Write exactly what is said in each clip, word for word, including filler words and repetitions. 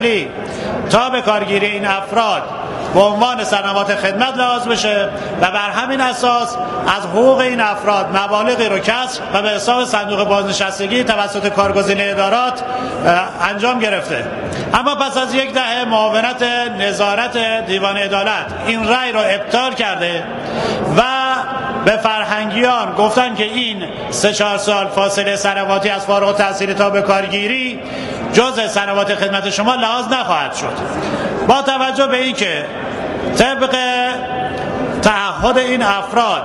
تا به کارگیری این افراد به عنوان سنوات خدمت لحاظ بشه و بر همین اساس از حقوق این افراد مبالغی رو کسب و به حساب صندوق بازنشستگی توسط کارگزین ادارات انجام گرفته. اما پس از یک دهه معاونت نظارت دیوان عدالت این رأی رو ابطال کرده و به فرهنگیان گفتن که این سه چهار سال فاصله سنواتی از فارغ التحصیلی تا به کارگیری جزء سنوات خدمت شما لحاظ نخواهد شد. با توجه به اینکه طبق تعهد این افراد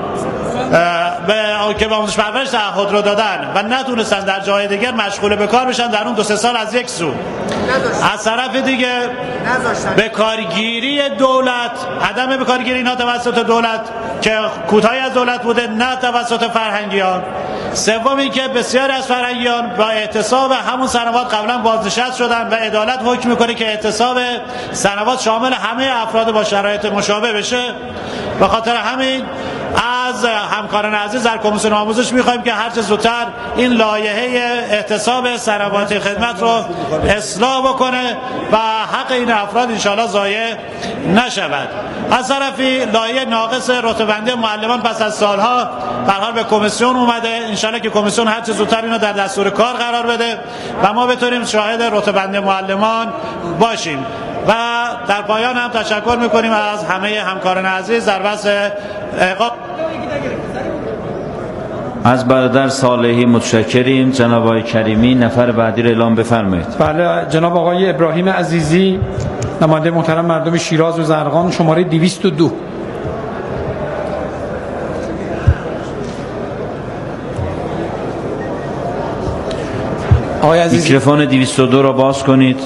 به که به آموزش پرورش تعهد رو دادن و نتونستن در جای دیگر مشغول به کار بشن در اون دو سه سال از یک سو، از طرف دیگه به کارگیری دولت، عدم به کارگیری اینا توسط دولت که کوتاهی از دولت بوده، نه توسط فرهنگیان. سوم این که بسیاری از فرهنگیان با احتساب همون سنوات قبلا بازنشست شدن و عدالت حکم میکنه که احتساب سنوات شامل همه افراد با شرایط مشابه بشه. به خاطر همین از همکاران عزیز در کمیسیون آموزش میخوایم که هر چه زودتر این لایحه احتساب سنوات خدمت رو اصلاح بکنه و حق این افراد انشاءالله ضایع نشود. از طرفی لایحه ناقص رتبه‌بندی معلمان پس از سالها به هر حال به کمیسیون اومده، انشاءالله که کمیسیون هر چه زودتر اینو در دستور کار قرار بده و ما بتونیم شاهد رتبه‌بندی معلمان باشیم. و در پایان هم تشکر میکنیم از همه همکاران عزیز در واسه اقامت. از برادر صالحی متشکریم. جناب آقای کریمی نفر بعدی رو اعلام بفرمایید. بله، جناب آقای ابراهیم عزیزی نماینده محترم مردم شیراز و زرقان، شماره دویست و دو. آقای عزیزی میکروفون دویست و دو را باز کنید.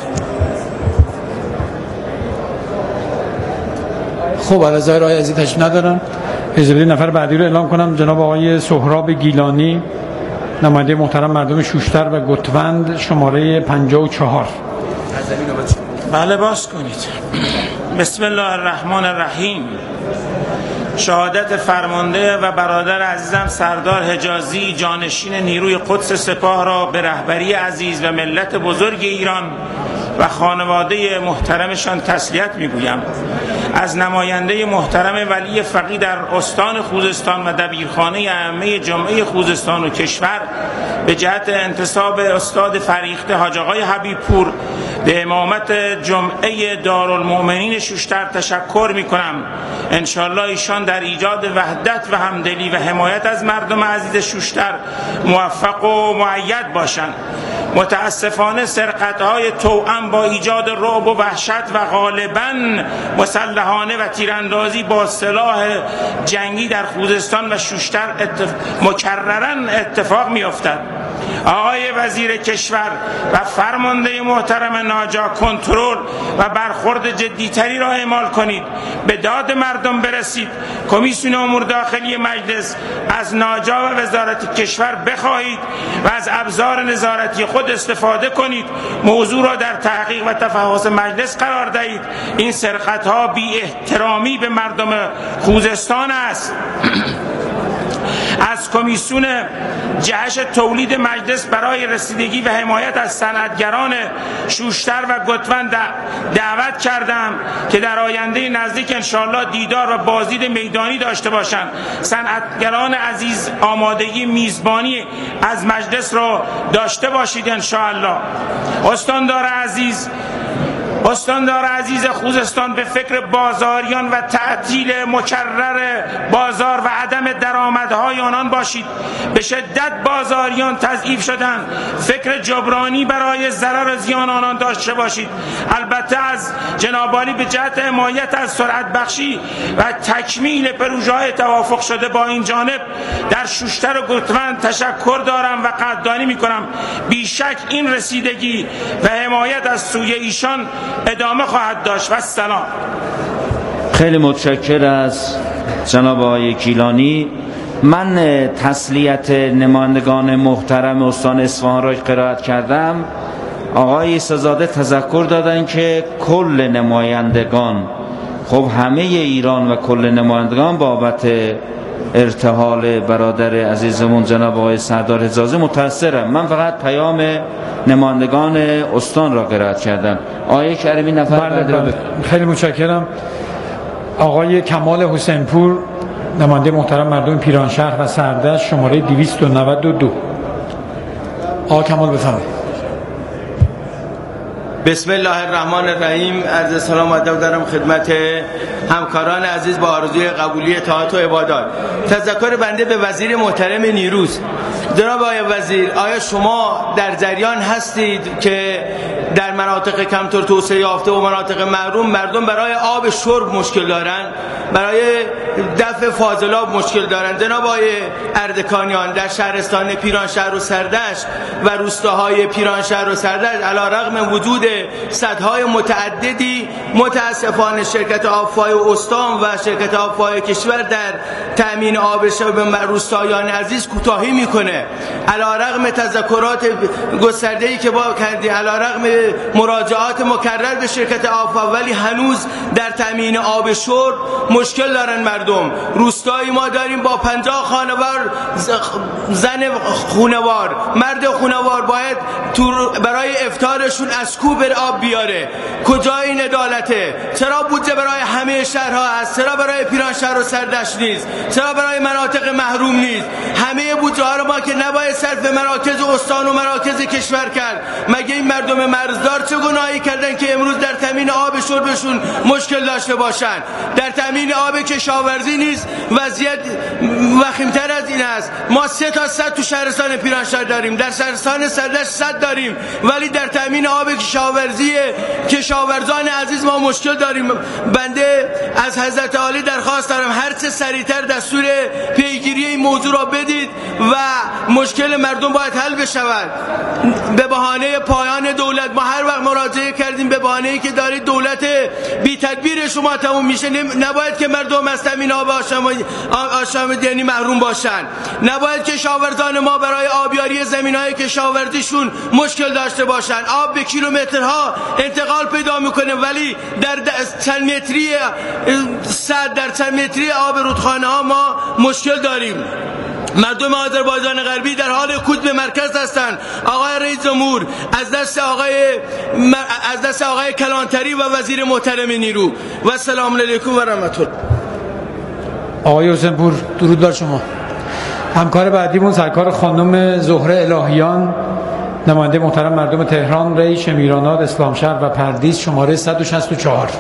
خب از ظاهر آقای عزیزی تشریف ندارن. اجازه نفر بعدی رو اعلام کنم. جناب آقای سهراب گیلانی نماینده محترم مردم شوشتر و گتوند، شماره پنجاه و چهار. بله باز کنید. بسم الله الرحمن الرحیم. شهادت فرمانده و برادر عزیزم سردار حجازی جانشین نیروی قدس سپاه را به رهبری عزیز و ملت بزرگ ایران و خانواده محترمشان تسلیت میگویم. از نماینده محترم ولی فقیه در استان خوزستان و دبیرخانه ائمه جمعه خوزستان و کشور به جهت انتصاب استاد فریخته حاج آقای حبیب پور به امامت جمعه دارالمؤمنین شوشتر تشکر میکنم. انشالله ایشان در ایجاد وحدت و همدلی و حمایت از مردم عزیز شوشتر موفق و مؤید باشند. متاسفانه سرقت‌های توأم با ایجاد رعب و وحشت و غالباً مسلحانه و تیراندازی با سلاح جنگی در خوزستان و شوشتر اتف... مکرراً اتفاق می‌افتد. آقای وزیر کشور و فرمانده محترم ناجا کنترل و برخورد جدیتری را اعمال کنید، به داد مردم برسید. کمیسیون امور داخلی مجلس از ناجا و وزارت کشور بخواهید و از ابزار نظارتی خود استفاده کنید، موضوع را در تحقیق و تفحص مجلس قرار دهید. این سرقت‌ها بی احترامی به مردم خوزستان است. از کمیسیون جهش تولید مجلس برای رسیدگی و حمایت از صنعتگران شوشتر و گتوند دعوت کردم که در آینده نزدیک انشاءالله دیدار و بازدید میدانی داشته باشند. صنعتگران عزیز آمادگی میزبانی از مجلس را داشته باشید انشاءالله. استاندار عزیز استاندار عزیز خوزستان به فکر بازاریان و تعطیل مکرر بازار و عدم درآمدهای آنان باشید. به شدت بازاریان تضعیف شدند. فکر جبرانی برای ضرر زیان آنان داشته باشید. البته از جناب عالی به جهت حمایت از سرعت بخشی و تکمیل پروژه‌های توافق شده با این جانب در شوشتر و گتوند تشکر دارم و قدردانی می‌کنم. بیشک این رسیدگی و حمایت از سوی ایشان ادامه خواهد داشت. و سلام. خیلی متشکر از جناب آقای گیلانی. من تسلیت نمایندگان محترم استان اصفهان را قرائت کردم. آقای عیسی‌زاده تذکر دادن که کل نمایندگان، خب همه ایران و کل نمایندگان بابت ارتحال برادر عزیزمون جناب آقای سردار حجازی متأثرم. من فقط پیام نمایندگان استان را قرائت کردم. آقای کریمی نفر بله بعدی را بله. خیلی متشکرم. آقای کمال حسینپور نماینده محترم مردم پیرانشهر و سردشت شماره دویست و نود و دو. آقا کمال بفرمایید. بسم الله الرحمن الرحیم. عرض سلام و ادب دارم خدمت همکاران عزیز با آرزوی قبولی طاعات و عبادات. تذکر بنده به وزیر محترم نیروز. جناب آقای وزیر، آیا شما در جریان هستید که در مناطق کمتر توسعه یافته و مناطق محروم مردم برای آب شرب مشکل دارن، برای دفع فاضلاب مشکل دارن؟ جناب آقای اردکانیان، در شهرستان پیرانشهر و سردشت و روستاهای پیرانشهر و سردشت علیرغم وجود سدهای متعددی متاسفانه شرکت آبفای استان و شرکت آبفای کشور در تامین آب شرب به روستایان عزیز کوتاهی میکنه. علیرغم تذکرات گسترده‌ای که با کردی، علیرغم مراجعات مکرر به شرکت آبفا، ولی هنوز در تامین آب شرب مشکل دارن مردم. روستایی ما داریم با پنجاه خانوار، زن خونوار، مرد خونوار باید برای افطارشون از کو بر آب بیاره. کجا این عدالته؟ چرا بودجه برای همه شهرها هست؟ چرا برای پیرانشهر و سردشت نیست؟ چرا برای مناطق محروم نیست؟ همه بودجه ها رو ما که نباید صرف مراکز استان و مراکز کشور کرد؟ مگه این مردم مرزدار چه گناهی کردن که امروز در تامین آب شربشون مشکل داشته باشن؟ در تامین آب کشاورزی نیست وضعیت وخیمتر از این است. ما سه تا صد تو شهرستان پیرانشهر داریم، در شهرستان سردشت صد داریم، ولی در تامین آب کشاورزی کشاورزان عزیز ما مشکل داریم. بنده از حضرت عالی درخواست دارم هر چه سریعتر دستور پیگیری این موضوع را بدید و مشکل مردم باید حل بشود. به بهانه پایان دولت ما هر وقت مراجعه کردیم به بهانه‌ای که دارید دولت بی تدبیر شما تموم میشه، نباید که مردم از تامین آب آشامیدنی محروم باشن، نباید که کشاورزان ما برای آبیاری زمین‌های کشاورزیشون مشکل داشته باشن. آب به کیلومترها انتقال پیدا میکنه، ولی در چند متری صد در چند متری آب رودخانه ها ما مشکل داریم. مردم آذربایجان غربی در حال کوچ به مرکز هستند. آقای رئیس جمهور از دست آقای از دست آقای کلانتری و وزیر محترم نیرو و السلام علیکم و رحمت الله. آقای حسینپور درود بر شما. همکار بعدیمون سرکار خانم زهره الهیان نماینده محترم مردم تهران، ری، شمیرانات، اسلامشهر و پردیس شماره صد و شصت و چهار.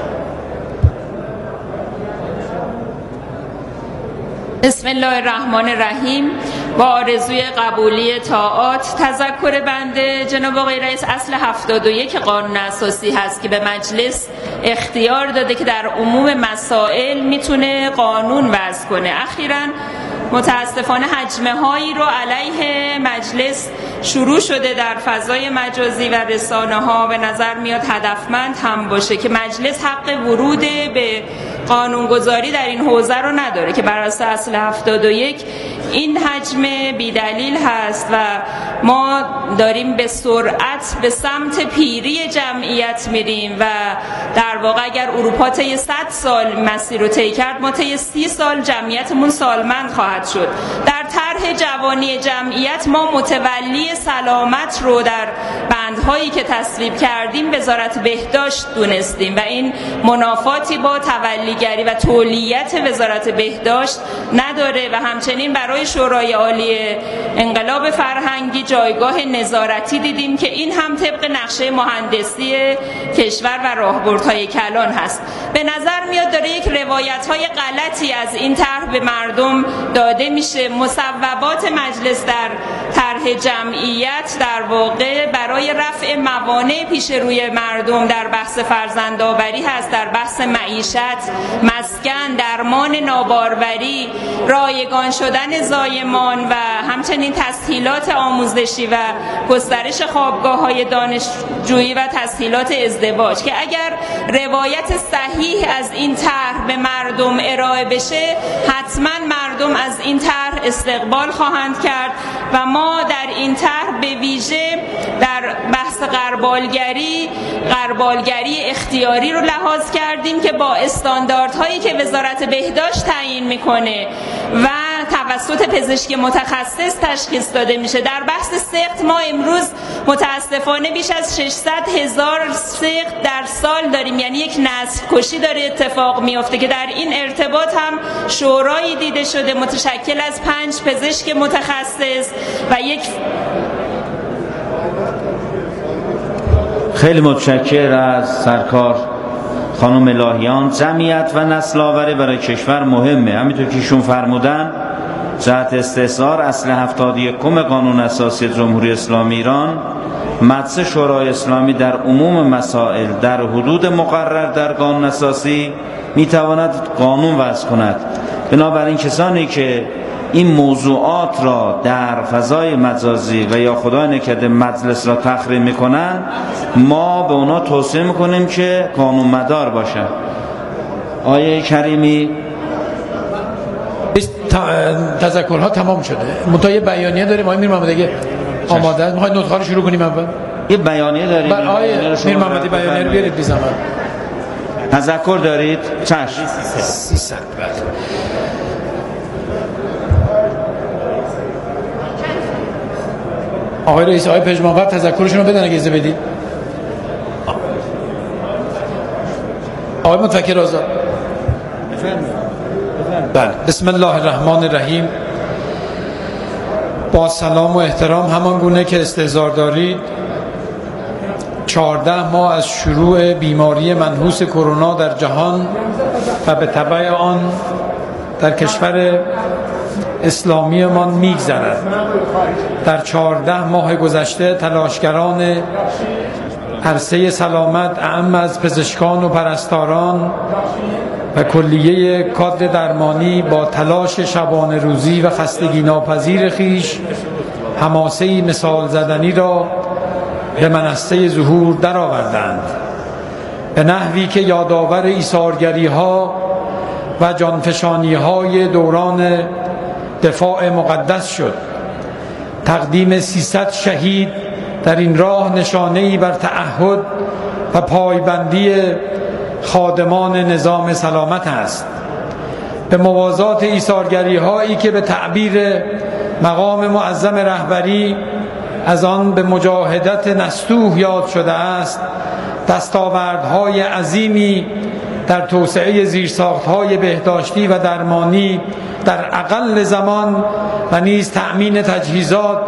بسم الله الرحمن الرحیم. با آرزوی قبولی طاعات، تذکر بنده جناب آقای رئیس اصل هفتاد و یک قانون اساسی هست که به مجلس اختیار داده که در عموم مسائل میتونه قانون وضع کنه. اخیراً متاسفانه هجمه هایی رو علیه مجلس شروع شده در فضای مجازی و رسانه ها. به نظر میاد هدفمند هم باشه که مجلس حق ورود به قانونگذاری در این حوزه رو نداره که بر اساس اصل هفتاد و یک این حجم بیدلیل هست و ما داریم به سرعت به سمت پیری جمعیت میریم و در واقع اگر اروپا طی صد سال مسیر رو طی کرد، ما طی سی سال جمعیتمون سالمند خواهد شد. در طرح جوانی جمعیت ما متولی سلامت رو در بندهایی که تصویب کردیم وزارت بهداشت دونستیم و این منافاتی با تولیگری و تولیت وزارت بهداشت نداره و همچنین برای شورای عالی انقلاب فرهنگی جایگاه نظارتی دیدیم که این هم طبق نقشه مهندسی کشور و راهبردهای کلان هست. به نظر میاد داره یک روایت‌های غلطی از این طرح به مردم داده میشه. مصوبات مجلس در طرح جمعیت در واقع برای رفع موانع پیش روی مردم در بحث فرزندآوری هست، در بحث معیشت، مسکن، درمان ناباروری، رایگان شدن زایمان و همچنین تسهیلات آموزشی و گسترش خوابگاه‌های دانشجویی و تسهیلات ازدواج که اگر روایت صحیح از این طرح به مردم ارائه بشه حتما مردم از این طرح استقبال خواهند کرد و ما در این طرح به ویژه در بحث غربالگری غربالگری اختیاری رو لحاظ کردیم که با استانداردهایی که وزارت بهداشت تعیین میکنه و توسط پزشک متخصص تشخیص داده میشه. در بحث سقط ما امروز متاسفانه بیش از ششصد هزار سقط در سال داریم، یعنی یک نسل کشی داره اتفاق میفته که در این ارتباط هم شورایی دیده شده متشکل از پنج پزشک متخصص و یک. خیلی متشکر از سرکار خانم الهیان. جمعیت و نسل آوری برای کشور مهمه. همینطور که ایشون فرمودن جهت استحضار اصل هفتاد و یکم قانون اساسی جمهوری اسلامی ایران، مجلس شورای اسلامی در عموم مسائل در حدود مقرر در قانون اساسی میتواند قانون وضع کند. بنابراین کسانی که این موضوعات را در فضای مجازی و یا خدا نکرده مجلس را تخریم میکنن، ما به اونا توصیه میکنیم که قانون مدار باشن. آیه کریمی تذکرها تمام شده، منتها یه بیانیه داریم. آقای میر محمدی اگه آماده است میخواید نطقه رو شروع کنیم اول؟ یه بیانیه داریم. بله آقای میر محمدی بیانیه رو بیارید بی زحمت. تذکر دارید؟ چشم. سیصد. بله. آقای رئیس، آقای پژمانفر تذکرشون رو بدن اگه اجازه بدید. آقای متفکر آزاد. بله. بسم الله الرحمن الرحیم. با سلام و احترام، همان گونه که استحضار دارید، چهارده ماه از شروع بیماری منحوس کرونا در جهان و به تبع آن در کشور اسلامی ما میگذرد. در چهارده ماه گذشته تلاشگران عرصه سلامت، اعم از پزشکان و پرستاران و کلیه کادر درمانی، با تلاش شبانه روزی و خستگی ناپذیر خیش حماسه‌ای مثال زدنی را به منصه ظهور درآوردند، به نحوی که یادآور ایثارگری‌ها و جانفشانی‌های دوران دفاع مقدس شد. تقدیم سیصد شهید در این راه نشانه‌ای بر تعهد و پایبندی خادمان نظام سلامت است. به موازات ایثارگری‌هایی که به تعبیر مقام معظم رهبری از آن به مجاهدت نستوه یاد شده است، دستاوردهای عظیمی در توسعه زیرساخت‌های بهداشتی و درمانی در اقل زمان و نیز تأمین تجهیزات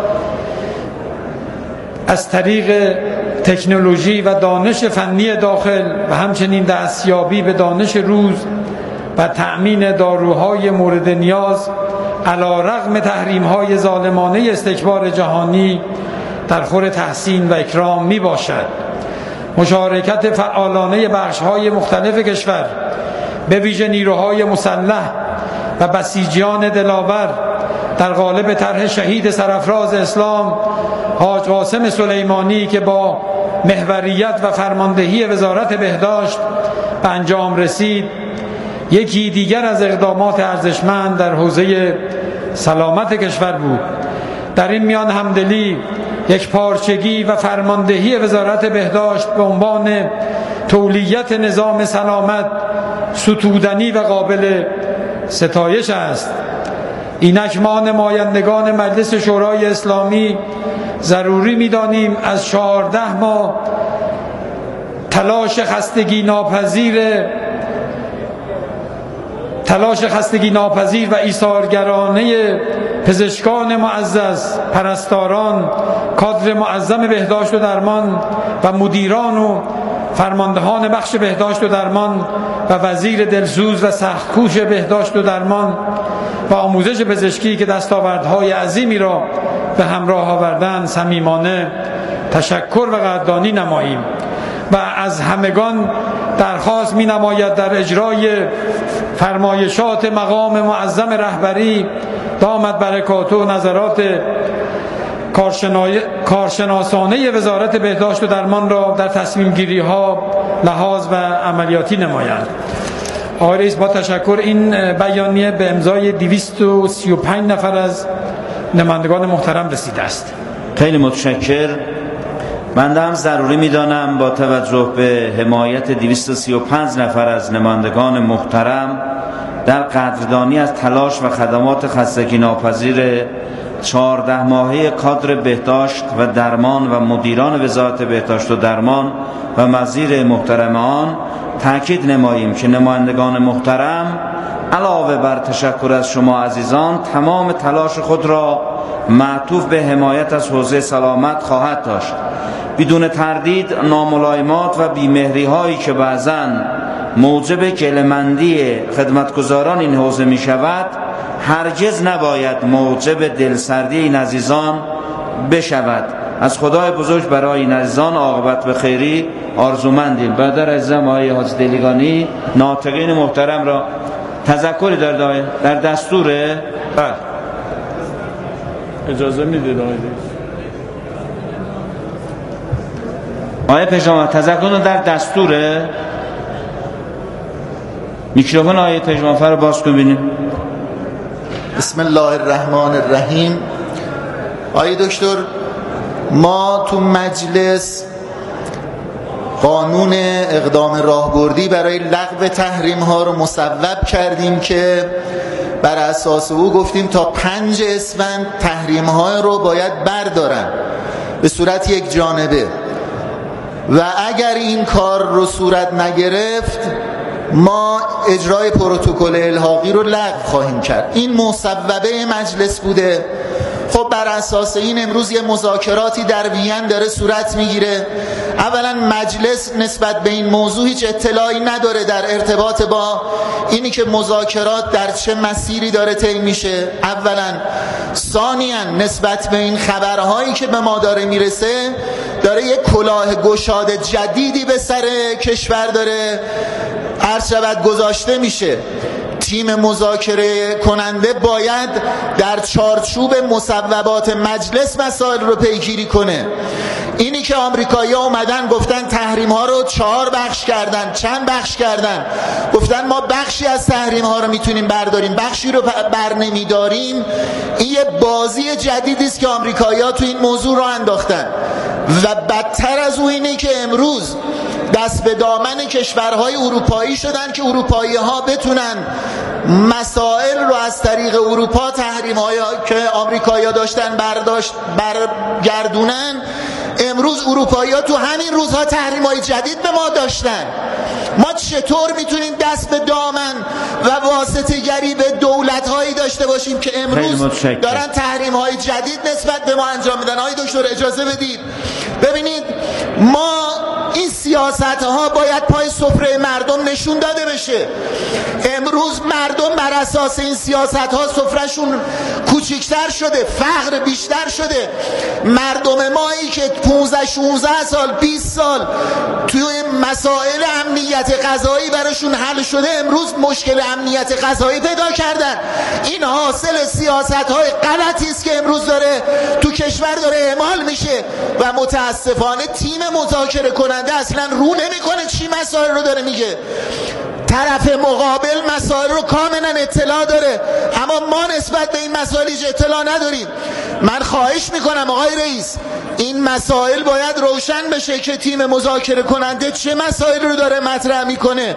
از طریق تکنولوژی و دانش فنی داخل و همچنین دستیابی به دانش روز و تأمین داروهای مورد نیاز علی رغم تحریم‌های ظالمانه استکبار جهانی در خور تحسین و اکرام می باشد. مشارکت فعالانه بخش‌های مختلف کشور، به ویژه نیروهای مسلح و بسیجیان دلاور، در قالب طرح شهید سرافراز اسلام حاج قاسم سلیمانی که با محوریت و فرماندهی وزارت بهداشت به انجام رسید، یکی دیگر از اقدامات ارزشمند در حوزه سلامت کشور بود. در این میان همدلی، یک پارچگی و فرماندهی وزارت بهداشت به عنوان تولیت نظام سلامت ستودنی و قابل ستایش است. اینک ما نمایندگان مجلس شورای اسلامی ضروری می‌دانیم از چهارده ماه تلاش خستگی ناپذیر تلاش خستگی ناپذیر و ایثارگرانه پزشکان معزز، پرستاران، کادر معظم بهداشت و درمان و مدیران و فرماندهان بخش بهداشت و درمان و وزیر دلسوز و سخت‌کوش بهداشت و درمان و آموزش پزشکی که دستاوردهای عظیمی را به همراه آوردند صمیمانه تشکر و قدردانی نماییم و از همگان درخواست می نماید در اجرای فرمایشات مقام معظم رهبری دامت برکاته و نظرات کارشناسانه وزارت بهداشت و درمان را در تصمیم گیری ها لحاظ و عملیاتی نمایند. آقای رئیس، با تشکر این بیانیه به امضای دویست و سی و پنج نفر از نمایندگان محترم رسیده است. خیلی متشکر. بنده هم ضروری می‌دانم با توجه به حمایت دویست و سی و پنج نفر از نمایندگان محترم در قدردانی از تلاش و خدمات خستگی ناپذیر چهارده ماهه کادر بهداشت و درمان و مدیران وزارت بهداشت و درمان و وزیر محترم آن تأکید نماییم که نمایندگان محترم علاوه بر تشکر از شما عزیزان تمام تلاش خود را معطوف به حمایت از حوزه سلامت خواهد داشت. بدون تردید ناملایمات و بیمهری هایی که بعضاً موجب گله‌مندی خدمتگزاران این حوزه می شود هرگز نباید موجب دلسردی این عزیزان بشود. از خدای بزرگ برای این عزیزان عاقبت به خیری آرزومندیم. برادر عزیزم آقای حاجی دلیگانی ناطقین محترم را تذکری در در دستوره. بله اجازه میدید آقای آقای پژمان تذکر در دستوره. میکروفون آقای پژمانفر رو باز کن ببینیم. بسم الله الرحمن الرحیم. آقای دکتر، ما تو مجلس قانون اقدام راهبردی برای لغو تحریم ها رو مصوب کردیم که بر اساس او گفتیم تا پنج اسفند تحریم ها رو باید بردارن به صورت یک جانبه و اگر این کار رو صورت نگرفت ما اجرای پروتکل الحاقی رو لغو خواهیم کرد. این مصوبه مجلس بوده. خب بر اساس این امروز یه مذاکراتی در وین داره صورت میگیره. اولا مجلس نسبت به این موضوع هیچ اطلاعی نداره در ارتباط با اینی که مذاکرات در چه مسیری داره طی میشه. اولا ثانیاً نسبت به این خبرهایی که به ما داره میرسه داره یک کلاه گشاد جدیدی به سر کشور داره عرض شود گذاشته میشه. تیم مذاکره کننده باید در چارچوب مصوبات مجلس مسائل رو پیگیری کنه. اینی که آمریکایی‌ها اومدن گفتن تحریم ها رو چهار بخش کردن، چند بخش کردن، گفتن ما بخشی از تحریم ها رو میتونیم برداریم، بخشی رو بر نمیداریم. این یه بازی جدیدی است که آمریکایی‌ها تو این موضوع رو انداختن و بدتر از اون اینه که امروز دست به دامن کشورهای اروپایی شدن که اروپایی ها بتونن مسائل رو از طریق اروپا تحریم هایی که آمریکایی ها داشتن برداشت برگردونن. امروز اروپایی ها تو همین روزها تحریم های جدید به ما داشتن. ما چطور میتونیم دست به دامن و واسطه گری به دولت هایی داشته باشیم که امروز دارن تحریم های جدید نسبت به ما انجام میدن؟ آقای دکتر اجازه بدید. ببینید ما این سیاست ها باید پای سفره مردم نشون داده بشه. امروز مردم بر اساس این سیاست ها سفرهشون کوچکتر شده، فقر بیشتر شده. مردم مایی که پانزده شانزده سال بیست سال توی مسائل امنیت غذایی براشون حل شده امروز مشکل امنیت غذایی پیدا کردن. این حاصل سیاست های غلطی است که امروز داره تو کشور داره اعمال میشه و متاسفانه تیم مذاکره کننده اصلا رو نمیکنه چی مسائل رو داره میگه. طرف مقابل مسائل رو کاملا اطلاع داره اما ما نسبت به این مسائل هیچ اطلاع نداریم. من خواهش میکنم آقای رئیس این مسائل باید روشن بشه که تیم مذاکره کننده چه مسائل رو داره مطرح میکنه.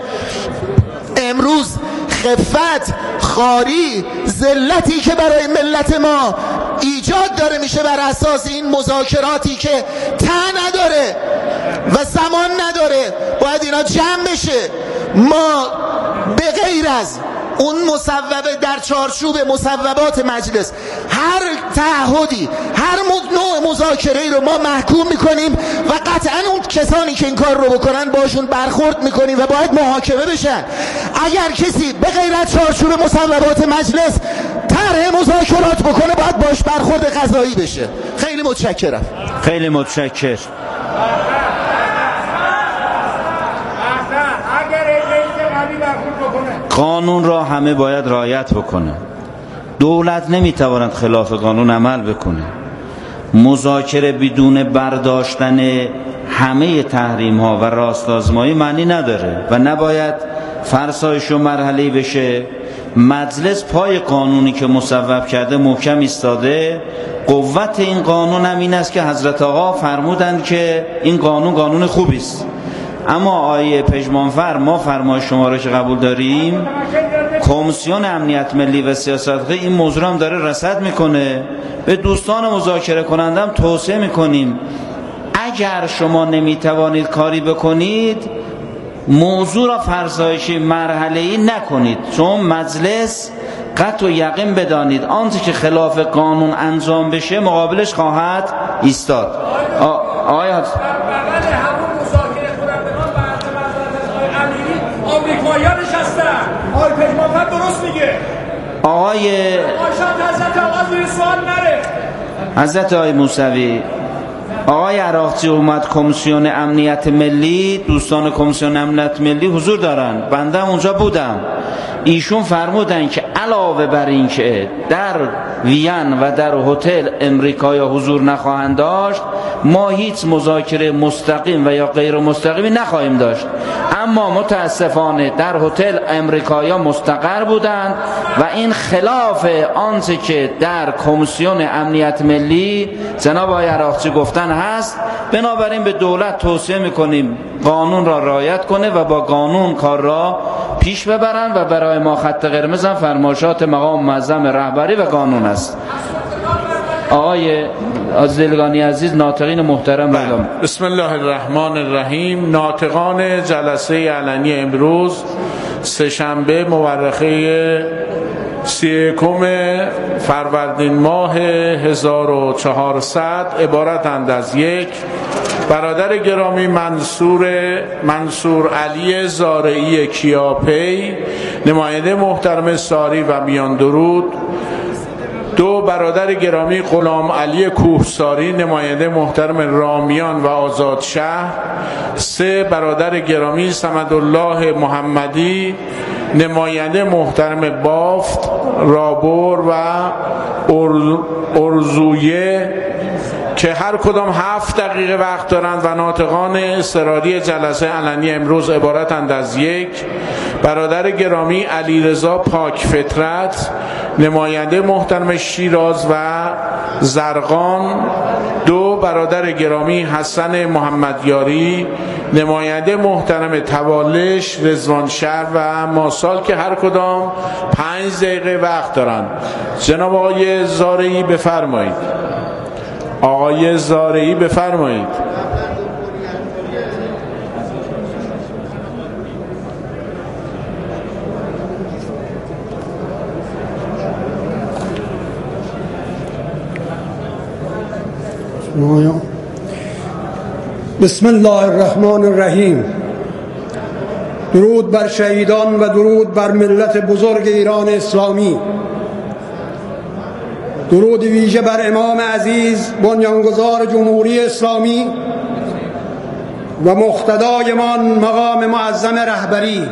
امروز خفت، خاری، ذلتی که برای ملت ما ایجاد داره میشه بر اساس این مذاکراتی که ته نداره و زمان نداره، باید اینا جمع بشه. ما به غیر از اون مصوبه در چارچوب مصوبات مجلس هر تعهدی هر نوع مذاکره‌ای رو ما محکوم میکنیم و قطعا اون کسانی که این کار رو بکنن باشون برخورد میکنیم و باید محاکمه بشن. اگر کسی به غیر از چارچوب مصوبات مجلس طرح مذاکرات بکنه باید باش برخورد قضایی بشه. خیلی متشکرم. خیلی متشکرم. قانون را همه باید رعایت بکنه. دولت نمیتواند خلاف قانون عمل بکنه. مذاکره بدون برداشتن همه تحریم ها و راست آزمایی معنی نداره و نباید فرسایش و مرحله بشه. مجلس پای قانونی که مصوب کرده محکم ایستاده. قوت این قانون هم این است که حضرت آقا فرمودند که این قانون قانون خوبی است. اما آیه پژمانفر ما فرمایش شما را که قبول داریم کمیسیون امنیت ملی و سیاست خارجی این موضوع هم داره رصد میکنه. به دوستان مذاکره کنندم توصیه میکنیم اگر شما نمیتوانید کاری بکنید موضوع را فرسایشی مرحله‌ای نکنید، چون مجلس قطع و یقین بدانید آنچه که خلاف قانون انجام بشه مقابلش خواهد ایستاد. آقای حاج آمریکایی‌ها نشستن. آقای پژمانفر درست میگه. آقای حضرت آقا زیر سوال نره. حضرت آقای موسوی، آقای عراقچی اومد کمیسیون امنیت ملی، دوستان کمیسیون امنیت ملی حضور دارن، بنده اونجا بودم. ایشون فرمودن که علاوه بر این که در وین و در هتل امریکایا حضور نخواهند داشت، ما هیچ مذاکره مستقیم و یا غیر مستقیمی نخواهیم داشت. اما متاسفانه در هتل امریکایا مستقر بودند و این خلاف آنچه که در کمیسیون امنیت ملی جناب آقای عراقچی گفتن هست. بنابراین به دولت توصیه میکنیم قانون را رعایت کنه و با قانون کار را پیش ببرن و برای ما خط قرمز هم فرمایشات مقام معظم رهبری و قانون است. آقای عزیزگانی عزیز، ناطقین محترم اعلام. بسم الله الرحمن الرحیم. ناطقان جلسه علنی امروز سه‌شنبه مورخه سی یکم فروردین ماه هزار و چهارصد عبارتند از یک: برادر گرامی منصور منصور علی زارعی کیاپی نماینده محترم ساری و میان درود. دو، برادر گرامی غلام علی کوهساری نماینده محترم رامیان و آزاد شهر. سه، برادر گرامی صمدالله محمدی نماینده محترم بافت، رابور و ارزویه که هر کدام هفت دقیقه وقت دارند و ناطقان اضطراری جلسه علنی امروز عبارتند از یک: برادر گرامی علیرضا پاک فطرت نماینده محترم شیراز و زرقان. دو، برادر گرامی حسن محمدیاری نماینده محترم توالش، رضوانشهر و ماسال که هر کدام پنج دقیقه وقت دارند. جناب آقای زارعی بفرمایید. آقای زارعی بفرمایید. بسم الله الرحمن الرحیم. درود بر شهیدان و درود بر ملت بزرگ ایران اسلامی. درود ویژه بر امام عزیز بنیانگذار جمهوری اسلامی و مقتدایمان مقام معظم رهبری.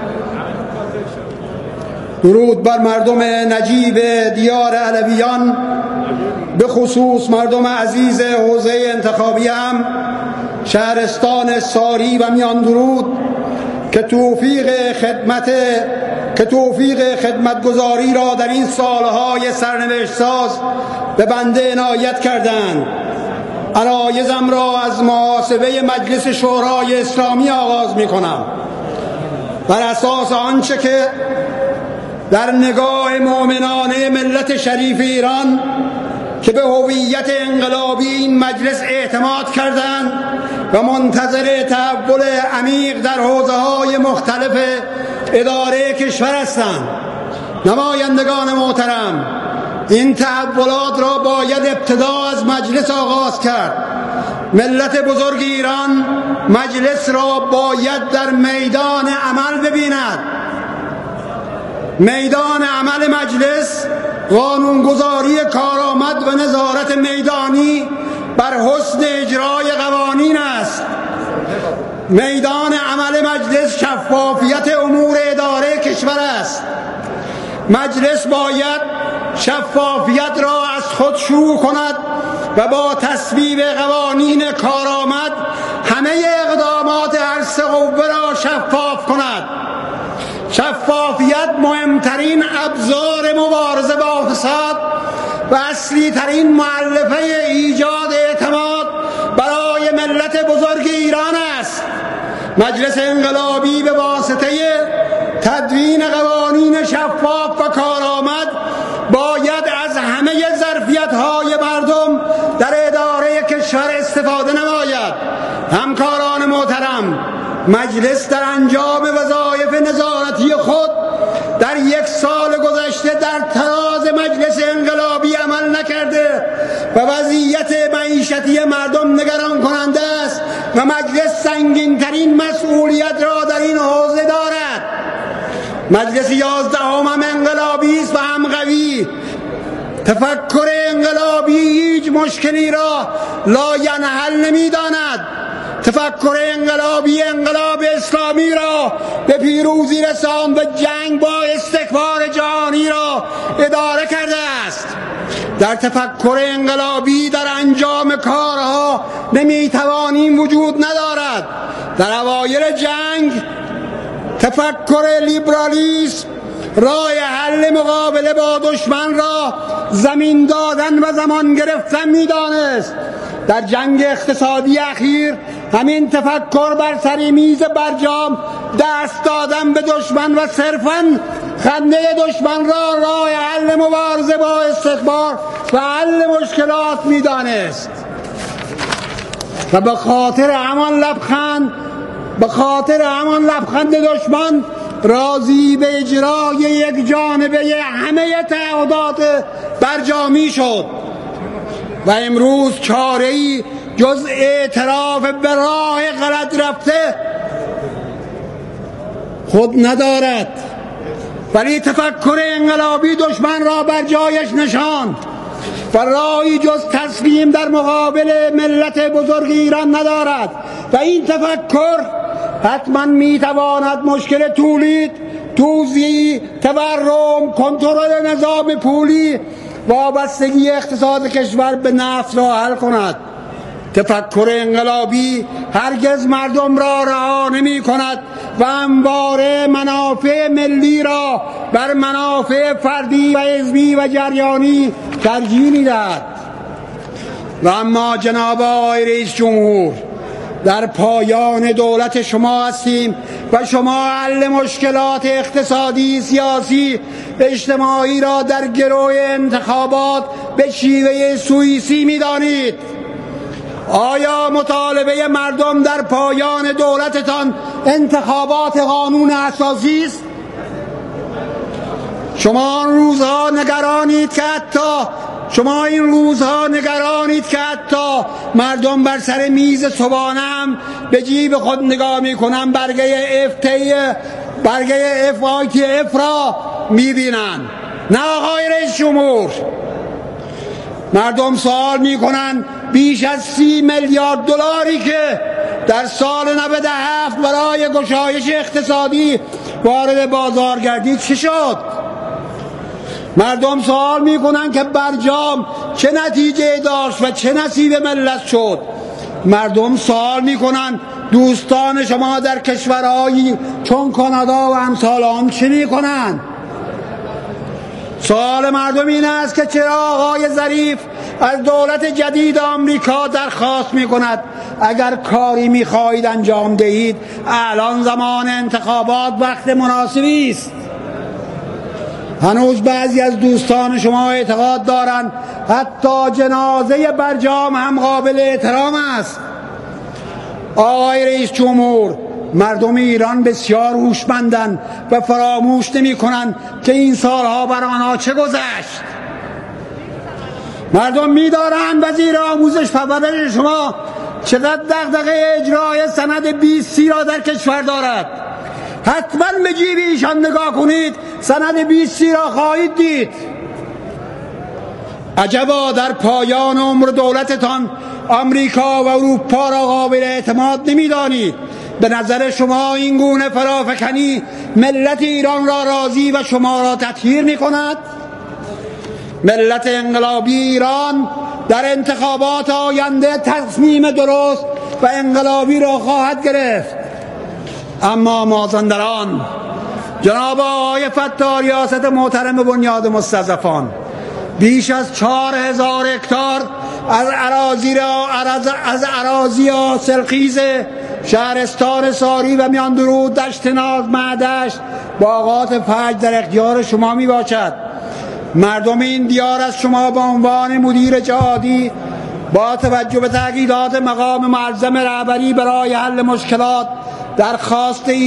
درود بر مردم نجیب دیار علویان، به خصوص مردم عزیز حوزه انتخابی هم شهرستان ساری و میان درود که توفیق خدمت که توفیق خدمتگزاری را در این سالهای سرنوشت ساز به بنده عنایت کردند. عرایضم را از محاسبه مجلس شورای اسلامی آغاز می کنم. بر اساس آنچه که در نگاه مؤمنانه ملت شریف ایران که به هویت انقلابی این مجلس اعتماد کردند و منتظر تحول عمیق در حوزه‌های مختلف اداره کشور هستند. نمایندگان محترم، این تحولات را باید ابتدا از مجلس آغاز کرد. ملت بزرگ ایران مجلس را باید در میدان عمل ببیند. میدان عمل مجلس قانونگذاری کارآمد و نظارت میدانی بر حسن اجرای قوانین است. میدان عمل مجلس شفافیت امور اداره کشور است. مجلس باید شفافیت را از خود شروع کند و با تصویب قوانین کارآمد همه اقدامات هر سه قوه را شفاف کند. شفافیت مهمترین ابزار مبارزه با فساد و اصلی ترین مؤلفه ایجاد اعتماد برای ملت بزرگ ایران است. مجلس انقلابی به واسطه تدوین قوانین شفاف و کارآمد باید از همه ظرفیت‌های مردم در اداره کشور استفاده نماید. همکاران محترم، مجلس در انجام وظایف نظارتی خود در یک سال گذشته در تراز مجلس انقلابی عمل نکرده و وضعیت معیشتی مردم نگران کننده است و مجلس سنگین‌ترین مسئولیت را در این حوزه دارد. مجلس یازدهم هم انقلابی است و هم قوی. تفکر انقلابی هیچ مشکلی را لاینحل نمی‌داند. تفکر انقلابی انقلاب اسلامی را به پیروزی رساند و جنگ با استکبار جهانی را اداره کرده است. در تفکر انقلابی در انجام کارها نمیتوانیم وجود ندارد. در اوایل جنگ تفکر لیبرالیسم راه حل مقابله با دشمن را زمین دادن و زمان گرفتن میدانست. در جنگ اقتصادی اخیر همین تفکر بر سر میز برجام دست دادن به دشمن و صرفاً خنده دشمن را راه حل مبارزه با استکبار و حل مشکلات میدانست و به خاطر همان لبخند به خاطر همان لبخند دشمن راضی به اجرای یک جانبه همه تعهدات برجامی شد و امروز چاره‌ای جز اعتراف به راه غلط رفته خود ندارد. ولی تفکر انقلابی دشمن را بر جایش نشاند و راهی جز تسلیم در مقابل ملت بزرگ ایران ندارد و این تفکر حتما میتواند مشکل تولید، توزیع، تورم، کنترل نظام پولی، وابستگی اقتصاد کشور به نفت را حل کند. تفکر انقلابی هرگز مردم را رها نمی کند و همواره منافع ملی را بر منافع فردی و حزبی و جریانی ترجیح می‌دهد. و اما جناب آقای رئیس جمهور، در پایان دولت شما هستیم و شما حل مشکلات اقتصادی، سیاسی، اجتماعی را در گروه انتخابات به شیوه سوئیسی می‌دانید. آیا مطالبه مردم در پایان دولتتان انتخابات قانون اساسی است؟ شما این روزها نگرانید که حتی شما این روزها نگرانید که حتی مردم بر سر میز صبحانه هم به جیب خود نگاه میکنن، برگه اف برگه اف آی تی اف را میبینن. نه آقای رئیس جمهور، مردم سوال میکنن بیش از سی میلیارد دلاری که در سال نود و هفت برای گشایش اقتصادی وارد بازار گردید چه شد؟ مردم سوال میکنن که برجام چه نتیجه داشت و چه نصیب ملت شد؟ مردم سوال میکنن دوستان شما در کشورهایی چون کانادا و امثال آن چه میکنن؟ سوال مردم این است که چرا آقای ظریف از دولت جدید آمریکا درخواست میکند اگر کاری میخواهید انجام دهید الان زمان انتخابات وقت مناسبی است. هنوز بعضی از دوستان شما اعتقاد دارند حتی جنازه برجام هم قابل احترام است. آقای رئیس جمهور، مردم ایران بسیار هوشمندند و فراموش نمی‌کنند که این سالها بر آنها چه گذشت. مردم می‌دارند وزیر آموزش پرورش شما چقدر دغدغه اجرای سند بیست سی را در کشور دارد. حتما به جیب ایشان نگاه کنید، سند بیست سی را خواهید دید. عجبا در پایان عمر دولتتان آمریکا و اروپا را قابل اعتماد نمی‌دانید. به نظر شما این گونه فرافکنی ملت ایران را راضی و شما را تطهیر می‌کند؟ ملت انقلابی ایران در انتخابات آینده تصمیم درست و انقلابی را خواهد گرفت. اما مازندران، جناب آقای فتاح ریاست محترم بنیاد مستضعفان، بیش از چهار هزار هکتار از اراضی را از اراضی حاصلخیز شهرستان ساری و میان درود دشت ناز معدشت باغات فجر در اختیار شما می باشد. مردم این دیار از شما به عنوان مدیر جهادی با توجه به تاکیدات مقام معظم رهبری برای حل مشکلات درخواست